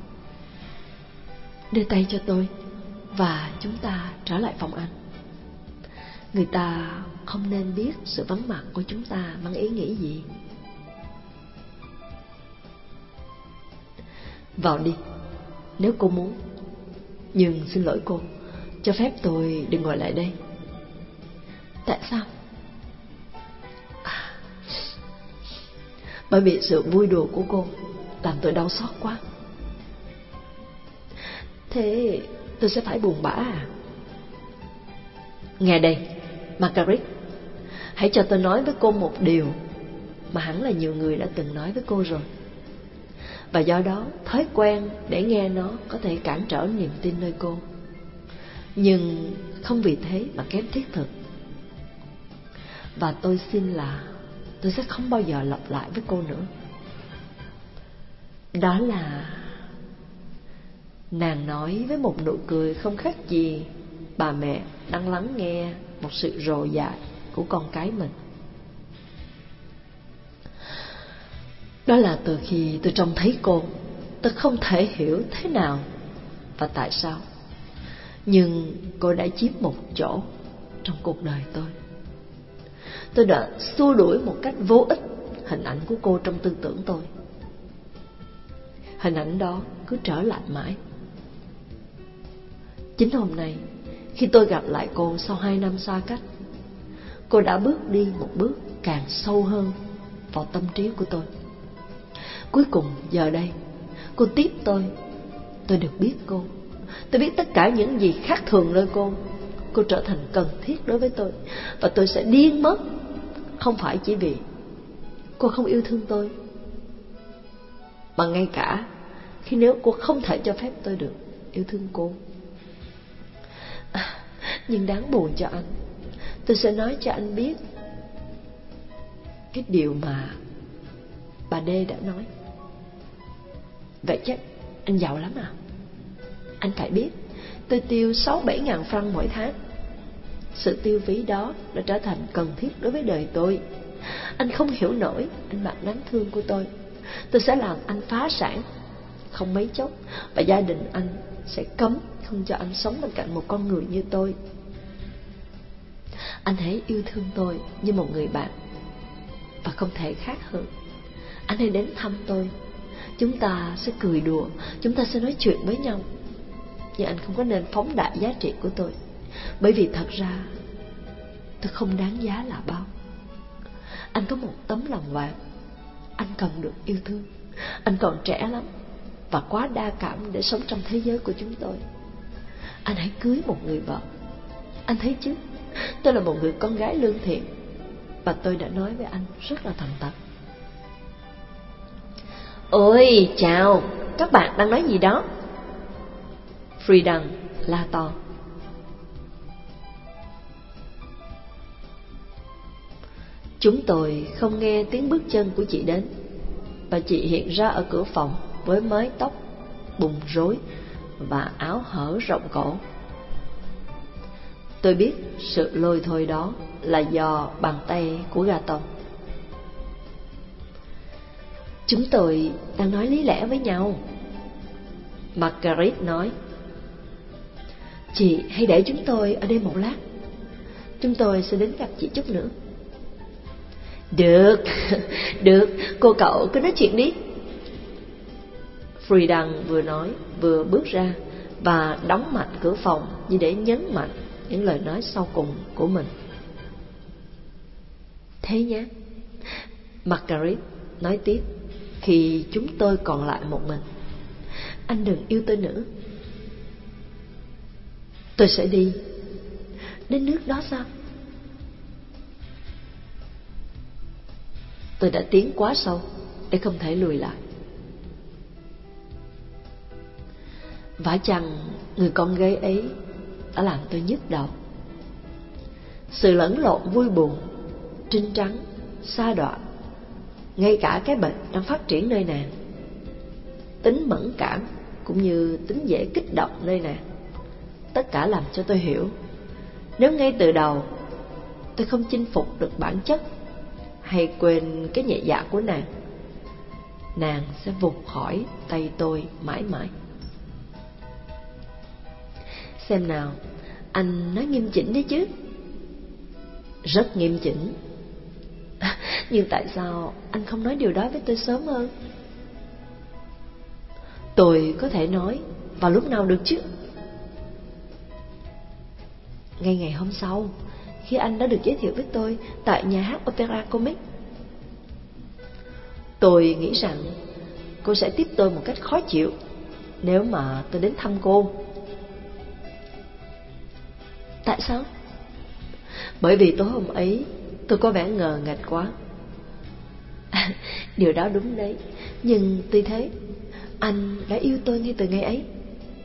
Đưa tay cho tôi và chúng ta trở lại phòng ăn. Người ta không nên biết sự vắng mặt của chúng ta mang ý nghĩ gì. Vào đi, nếu cô muốn. Nhưng xin lỗi cô, cho phép tôi đừng ngồi lại đây. Tại sao? Bởi vì sự vui đùa của cô làm tôi đau xót quá. Thế tôi sẽ phải buồn bã à? Nghe đây, Margaret, hãy cho tôi nói với cô một điều mà hẳn là nhiều người đã từng nói với cô rồi. Và do đó, thói quen để nghe nó có thể cản trở niềm tin nơi cô, nhưng không vì thế mà kém thiết thực. Và tôi xin là tôi sẽ không bao giờ lặp lại với cô nữa. Đó là, nàng nói với một nụ cười không khác gì bà mẹ đang lắng nghe một sự rồ dại của con cái mình. Đó là từ khi tôi trông thấy cô, tôi không thể hiểu thế nào và tại sao, nhưng cô đã chiếm một chỗ trong cuộc đời tôi. Tôi đã xua đuổi một cách vô ích hình ảnh của cô trong tư tưởng tôi. Hình ảnh đó cứ trở lại mãi. Chính hôm nay, khi tôi gặp lại cô sau 2 năm xa cách, cô đã bước đi một bước càng sâu hơn vào tâm trí của tôi. Cuối cùng giờ đây, cô tiếp tôi được biết cô. Tôi biết tất cả những gì khác thường nơi cô. Cô trở thành cần thiết đối với tôi, và tôi sẽ điên mất. Không phải chỉ vì cô không yêu thương tôi, mà ngay cả khi nếu cô không thể cho phép tôi được yêu thương cô. Nhưng đáng buồn cho anh, tôi sẽ nói cho anh biết cái điều mà bà D đã nói. Vậy chắc anh giàu lắm à? Anh phải biết, tôi tiêu 6-7 ngàn franc mỗi tháng. Sự tiêu phí đó đã trở thành cần thiết đối với đời tôi. Anh không hiểu nổi anh bạn đáng thương của tôi. Tôi sẽ làm anh phá sản không mấy chốc, và gia đình anh sẽ cấm không cho anh sống bên cạnh một con người như tôi. Anh hãy yêu thương tôi như một người bạn, và không thể khác hơn. Anh hãy đến thăm tôi. Chúng ta sẽ cười đùa, chúng ta sẽ nói chuyện với nhau. Nhưng anh không có nên phóng đại giá trị của tôi, bởi vì thật ra tôi không đáng giá là bao. Anh có một tấm lòng vàng. Anh cần được yêu thương. Anh còn trẻ lắm và quá đa cảm để sống trong thế giới của chúng tôi. Anh hãy cưới một người vợ. Anh thấy chứ, tôi là một người con gái lương thiện, và tôi đã nói với anh rất là thành thật. Ôi chào, các bạn đang nói gì đó? Friedan la to. Chúng tôi không nghe tiếng bước chân của chị đến, và chị hiện ra ở cửa phòng với mái tóc bùng rối và áo hở rộng cổ. Tôi biết sự lôi thôi đó là do bàn tay của Gaton. Chúng tôi đang nói lý lẽ với nhau, Marguerite nói. Chị hãy để chúng tôi ở đây một lát, chúng tôi sẽ đến gặp chị chút nữa. Được, được, cô cậu cứ nói chuyện đi. Friedan vừa nói vừa bước ra và đóng mạnh cửa phòng như để nhấn mạnh những lời nói sau cùng của mình. Thế nhé, Marguerite nói tiếp khi chúng tôi còn lại một mình. Anh đừng yêu tôi nữa. Tôi sẽ đi. Đến nước đó sao? Tôi đã tiến quá sâu để không thể lùi lại. Vả chăng người con gái ấy đã làm tôi nhức đầu. Sự lẫn lộn vui buồn, trinh trắng, sa đọa, ngay cả cái bệnh đang phát triển nơi nàng, tính mẫn cảm cũng như tính dễ kích động nơi nàng, tất cả làm cho tôi hiểu, nếu ngay từ đầu tôi không chinh phục được bản chất hay quên cái nhẹ dạ của nàng, nàng sẽ vụt khỏi tay tôi mãi mãi. Xem nào, anh nói nghiêm chỉnh đấy chứ. Rất nghiêm chỉnh. Nhưng tại sao anh không nói điều đó với tôi sớm hơn? Tôi có thể nói vào lúc nào được chứ? Ngay ngày hôm sau, khi anh đã được giới thiệu với tôi tại nhà hát Opera Comique. Tôi nghĩ rằng cô sẽ tiếp tôi một cách khó chịu nếu mà tôi đến thăm cô. Tại sao? Bởi vì tối hôm ấy tôi có vẻ ngờ nghệch quá. Điều đó đúng đấy, nhưng tuy thế anh đã yêu tôi ngay từ ngày ấy.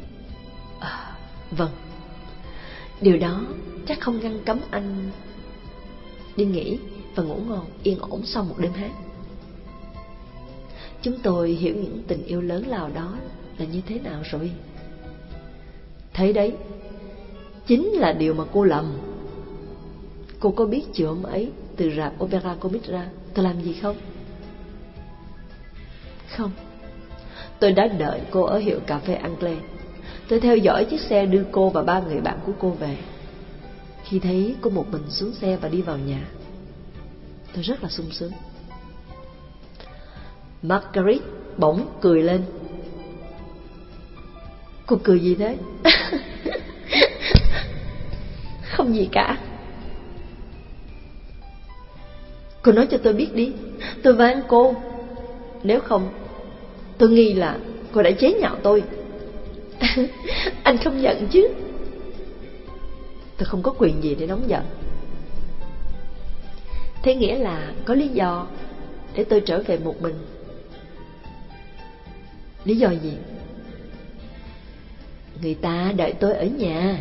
Vâng, điều đó chắc không ngăn cấm anh đi nghỉ và ngủ ngon yên ổn sau một đêm hát. Chúng tôi hiểu những tình yêu lớn lao đó là như thế nào rồi. Thế đấy, chính là điều mà cô lầm. Cô có biết chiều hôm ấy từ rạp Opera Comique ra tôi làm gì không? Không. Tôi đã đợi cô ở hiệu cà phê Anglais. Tôi theo dõi chiếc xe đưa cô và 3 người bạn của cô về. Khi thấy cô một mình xuống xe và đi vào nhà, tôi rất là sung sướng. Marguerite bỗng cười lên. Cô cười gì thế? Không gì cả. Cô nói cho tôi biết đi, tôi van cô. Nếu không, tôi nghi là cô đã chế nhạo tôi. Anh không giận chứ? Tôi không có quyền gì để nóng giận. Thế nghĩa là có lý do để tôi trở về một mình. Lý do gì? Người ta đợi tôi ở nhà.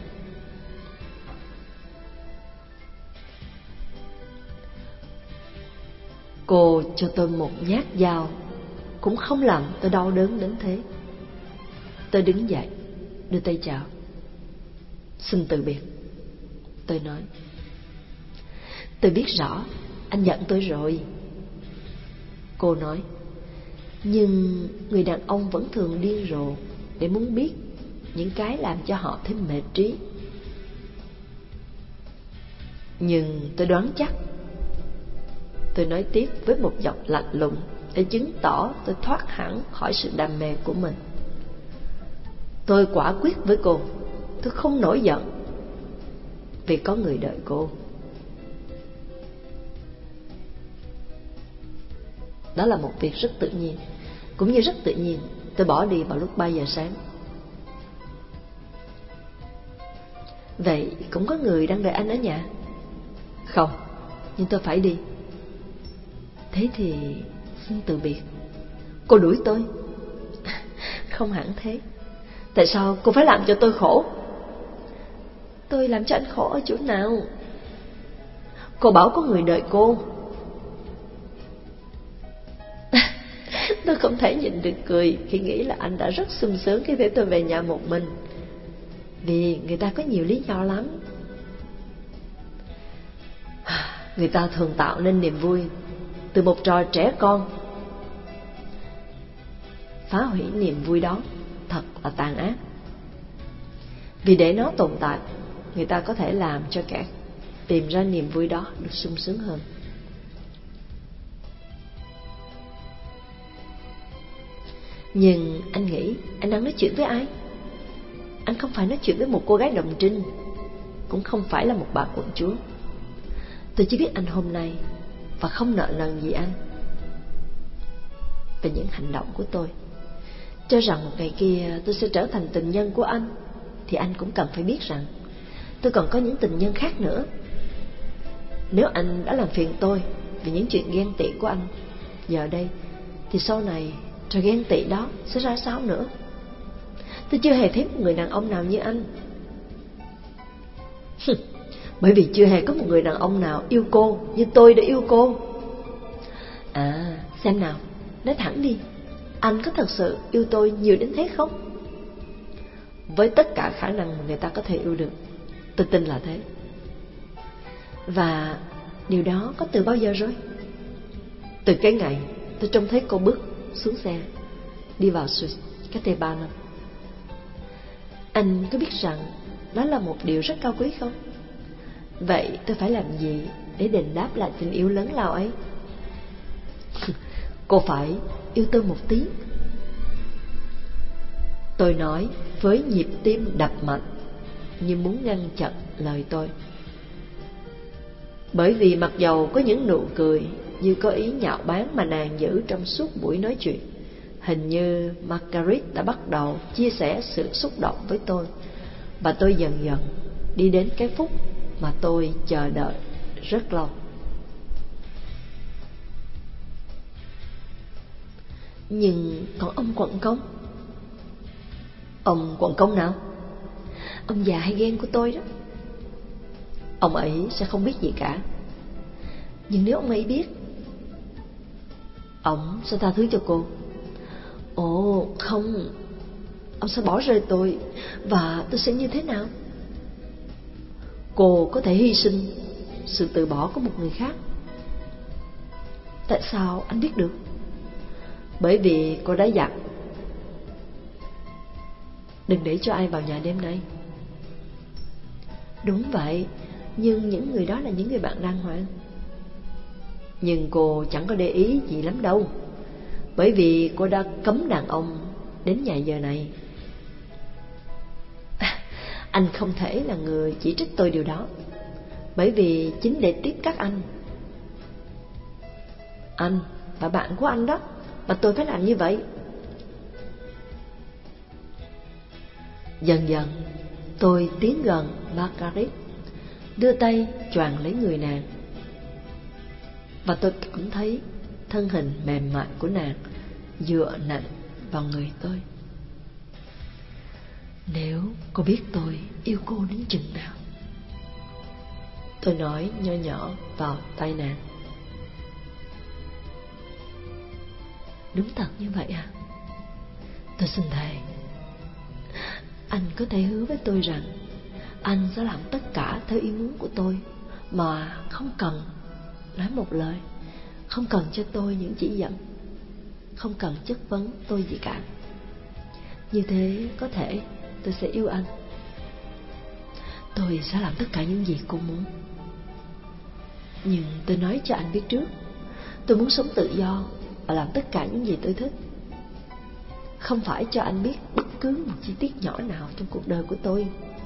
Cô cho tôi một nhát dao cũng không làm tôi đau đớn đến thế. Tôi đứng dậy, đưa tay chào. Xin từ biệt. Tôi nói. Tôi biết rõ anh giận tôi rồi. Cô nói. Nhưng người đàn ông vẫn thường điên rồ để muốn biết những cái làm cho họ thêm mệt trí. Nhưng tôi đoán chắc. Tôi nói tiếp với một giọng lạnh lùng để chứng tỏ tôi thoát hẳn khỏi sự đam mê của mình. Tôi quả quyết với cô. Tôi không nổi giận vì có người đợi cô. Đó là một việc rất tự nhiên. Cũng như rất tự nhiên tôi bỏ đi vào lúc 3 giờ sáng. Vậy cũng có người đang đợi anh ở nhà? Không, nhưng tôi phải đi. Thế thì xin từ biệt. Cô đuổi tôi? Không hẳn thế. Tại sao cô phải làm cho tôi khổ? Tôi làm cho anh khổ ở chỗ nào? Cô bảo có người đợi cô. Tôi không thể nhịn được cười khi nghĩ là anh đã rất sung sướng khi thấy tôi về nhà một mình. Vì người ta có nhiều lý do lắm. Người ta thường tạo nên niềm vui từ một trò trẻ con. Phá hủy niềm vui đó thật là tàn ác. Vì để nó tồn tại, người ta có thể làm cho kẻ tìm ra niềm vui đó được sung sướng hơn. Nhưng anh nghĩ anh đang nói chuyện với ai? Anh không phải nói chuyện với một cô gái đồng trinh, cũng không phải là một bà quận chúa. Tôi chỉ biết anh hôm nay và không nợ nần gì anh. Về những hành động của tôi, cho rằng một ngày kia tôi sẽ trở thành tình nhân của anh, thì anh cũng cần phải biết rằng tôi còn có những tình nhân khác nữa. Nếu anh đã làm phiền tôi vì những chuyện ghen tị của anh giờ đây, thì sau này trò ghen tị đó sẽ ra sao nữa? Tôi chưa hề thấy một người đàn ông nào như anh. Bởi vì chưa hề có một người đàn ông nào yêu cô như tôi đã yêu cô. À, xem nào, nói thẳng đi, anh có thật sự yêu tôi nhiều đến thế không? Với tất cả khả năng mà người ta có thể yêu được, tôi tin là thế. Và điều đó có từ bao giờ rồi? Từ cái ngày tôi trông thấy cô bước xuống xe, đi vào Swiss cách đây 3 năm. Anh có biết rằng đó là một điều rất cao quý không? Vậy tôi phải làm gì để đền đáp lại tình yêu lớn lao ấy? Cô phải yêu tôi một tí. Tôi nói với nhịp tim đập mạnh, như muốn ngăn chặn lời tôi. Bởi vì mặc dầu có những nụ cười như có ý nhạo báng mà nàng giữ trong suốt buổi nói chuyện, hình như Margaret đã bắt đầu chia sẻ sự xúc động với tôi. Và tôi dần dần đi đến cái phút mà tôi chờ đợi rất lâu. Nhưng còn ông quận công? Ông quận công nào? Ông già hay ghen của tôi đó. Ông ấy sẽ không biết gì cả. Nhưng nếu ông ấy biết, ông sẽ tha thứ cho cô. Ồ không, ông sẽ bỏ rơi tôi. Và tôi sẽ như thế nào? Cô có thể hy sinh sự từ bỏ của một người khác. Tại sao anh biết được? Bởi vì cô đã dặn đừng để cho ai vào nhà đêm nay. Đúng vậy, nhưng những người đó là những người bạn đàng hoàng. Nhưng cô chẳng có để ý gì lắm đâu, bởi vì cô đã cấm đàn ông đến nhà giờ này. Anh không thể là người chỉ trích tôi điều đó, bởi vì chính để tiếp các anh và bạn của anh đó mà tôi phải làm như vậy. Dần dần tôi tiến gần Margaret, đưa tay choàng lấy người nàng, và tôi cảm thấy thân hình mềm mại của nàng dựa nặng vào người tôi. Nếu cô biết tôi yêu cô đến chừng nào, tôi nói nho nhỏ vào tai nàng. Đúng thật như vậy à? Tôi xin thề. Anh có thể hứa với tôi rằng anh sẽ làm tất cả theo ý muốn của tôi, mà không cần nói một lời, không cần cho tôi những chỉ dẫn, không cần chất vấn tôi gì cả. Như thế có thể tôi sẽ yêu anh. Tôi sẽ làm tất cả những gì cô muốn. Nhưng tôi nói cho anh biết trước, tôi muốn sống tự do và làm tất cả những gì tôi thích. Không phải cho anh biết bất cứ một chi tiết nhỏ nào trong cuộc đời của tôi.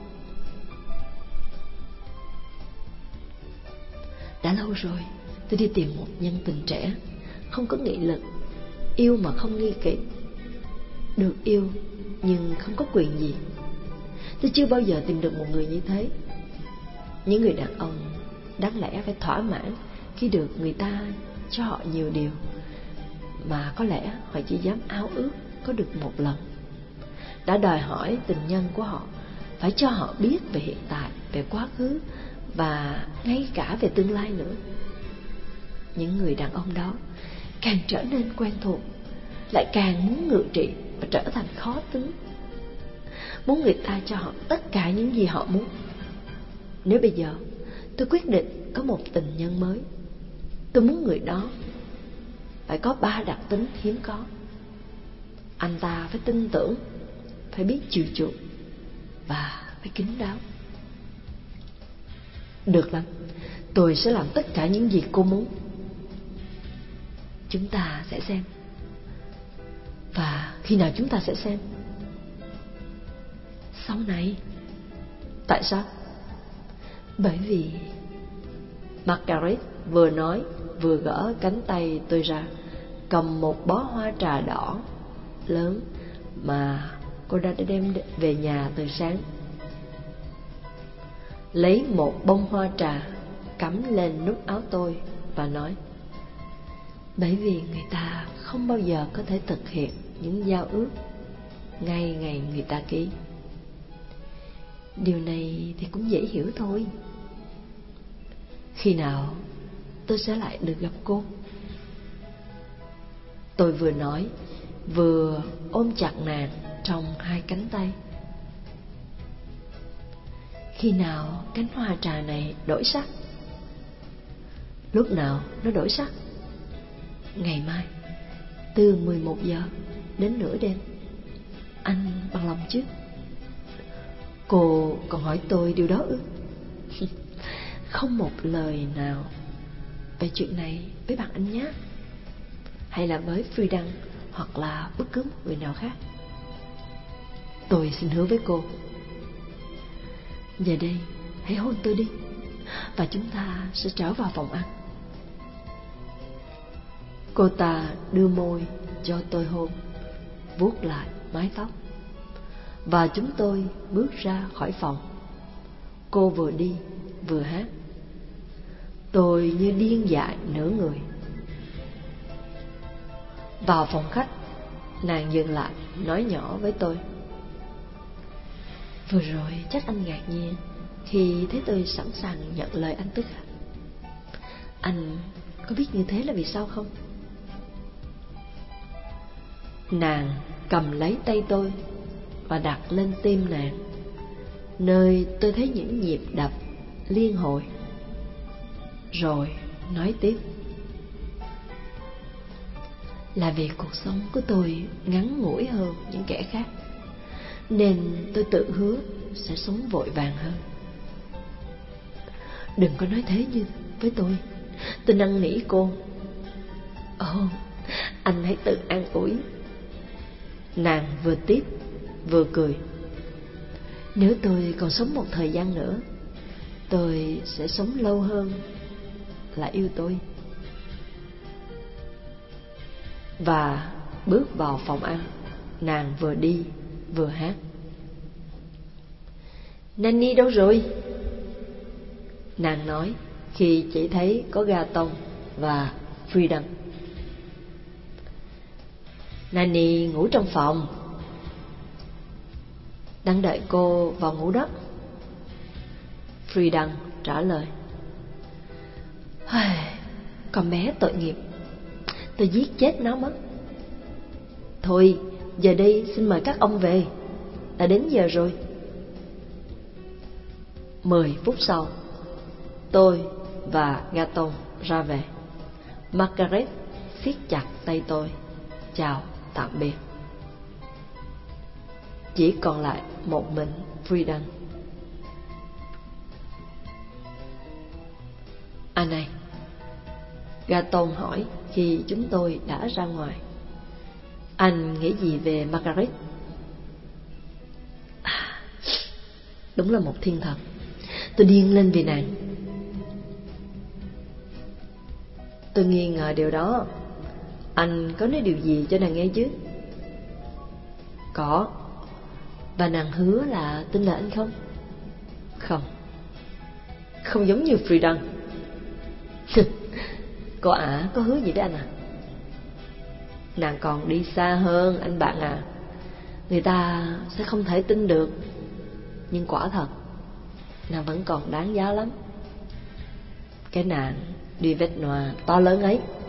Đã lâu rồi tôi đi tìm một nhân tình trẻ, không có nghị lực, yêu mà không nghi kỵ, được yêu nhưng không có quyền gì. Tôi chưa bao giờ tìm được một người như thế. Những người đàn ông đáng lẽ phải thỏa mãn khi được người ta cho họ nhiều điều, mà có lẽ họ chỉ dám ao ước có được một lần. Đã đòi hỏi tình nhân của họ phải cho họ biết về hiện tại, về quá khứ và ngay cả về tương lai nữa. Những người đàn ông đó càng trở nên quen thuộc, lại càng muốn ngự trị và trở thành khó tính, muốn người ta cho họ tất cả những gì họ muốn. Nếu bây giờ tôi quyết định có một tình nhân mới, tôi muốn người đó phải có 3 đặc tính hiếm có. Anh ta phải tin tưởng, phải biết chiều chuộng và phải kín đáo. Được lắm, tôi sẽ làm tất cả những gì cô muốn. Chúng ta sẽ xem. Và khi nào chúng ta sẽ xem? Sau này. Tại sao? Bởi vì Margaret vừa nói vừa gỡ cánh tay tôi ra, cầm một bó hoa trà đỏ lớn mà cô đã đem về nhà từ sáng. Lấy một bông hoa trà cắm lên nút áo tôi và nói: bởi vì người ta không bao giờ có thể thực hiện những giao ước ngay ngày người ta ký. Điều này thì cũng dễ hiểu thôi. Khi nào tôi sẽ lại được gặp cô? Tôi vừa nói vừa ôm chặt nàng trong 2 cánh tay. Khi nào cánh hoa trà này đổi sắc? Lúc nào nó đổi sắc? Ngày mai, từ 11 giờ đến nửa đêm. Anh bằng lòng chứ? Cô còn hỏi tôi điều đó ư? Không một lời nào về chuyện này với bạn anh nhé, hay là với Friedan, hoặc là bất cứ một người nào khác. Tôi xin hứa với cô. Giờ đây, hãy hôn tôi đi, và chúng ta sẽ trở vào phòng ăn. Cô ta đưa môi cho tôi hôn, vuốt lại mái tóc, và chúng tôi bước ra khỏi phòng. Cô vừa đi vừa hát. Tôi như điên dại nửa người. Vào phòng khách, nàng dừng lại nói nhỏ với tôi: vừa rồi chắc anh ngạc nhiên khi thấy tôi sẵn sàng nhận lời anh tức à? Anh có biết như thế là vì sao không? Nàng cầm lấy tay tôi và đặt lên tim nàng, nơi tôi thấy những nhịp đập liên hồi. Rồi nói tiếp: là vì cuộc sống của tôi ngắn ngủi hơn những kẻ khác, nên tôi tự hứa sẽ sống vội vàng hơn. Đừng có nói thế như với tôi năn nỉ cô. Anh hãy tự an ủi. Nàng vừa tiếp vừa cười. Nếu tôi còn sống một thời gian nữa, tôi sẽ sống lâu hơn là yêu tôi. Và bước vào phòng ăn, nàng vừa đi vừa hát. Nanny đâu rồi? Nàng nói khi chỉ thấy có Gaton và Friedan. Nanny ngủ trong phòng, đang đợi cô vào ngủ đó. Friedan trả lời. Con bé tội nghiệp, tôi giết chết nó mất. Thôi, giờ đây xin mời các ông về, đã đến giờ rồi. 10 phút sau, tôi và Gaton ra về. Margaret siết chặt tay tôi, chào tạm biệt. Chỉ còn lại một mình Friedan. À này, Gaton hỏi khi chúng tôi đã ra ngoài, anh nghĩ gì về Margaret? Đúng là một thiên thần. Tôi điên lên vì nàng. Tôi nghi ngờ điều đó. Anh có nói điều gì cho nàng nghe chứ? Có. Và nàng hứa là tin lời anh không? Không. Không giống như Friedan. Cô ả có hứa gì với anh à? Nàng còn đi xa hơn anh bạn à. Người ta sẽ không thể tin được, nhưng quả thật nàng vẫn còn đáng giá lắm. Cái nạn Duy Vết Nòa to lớn ấy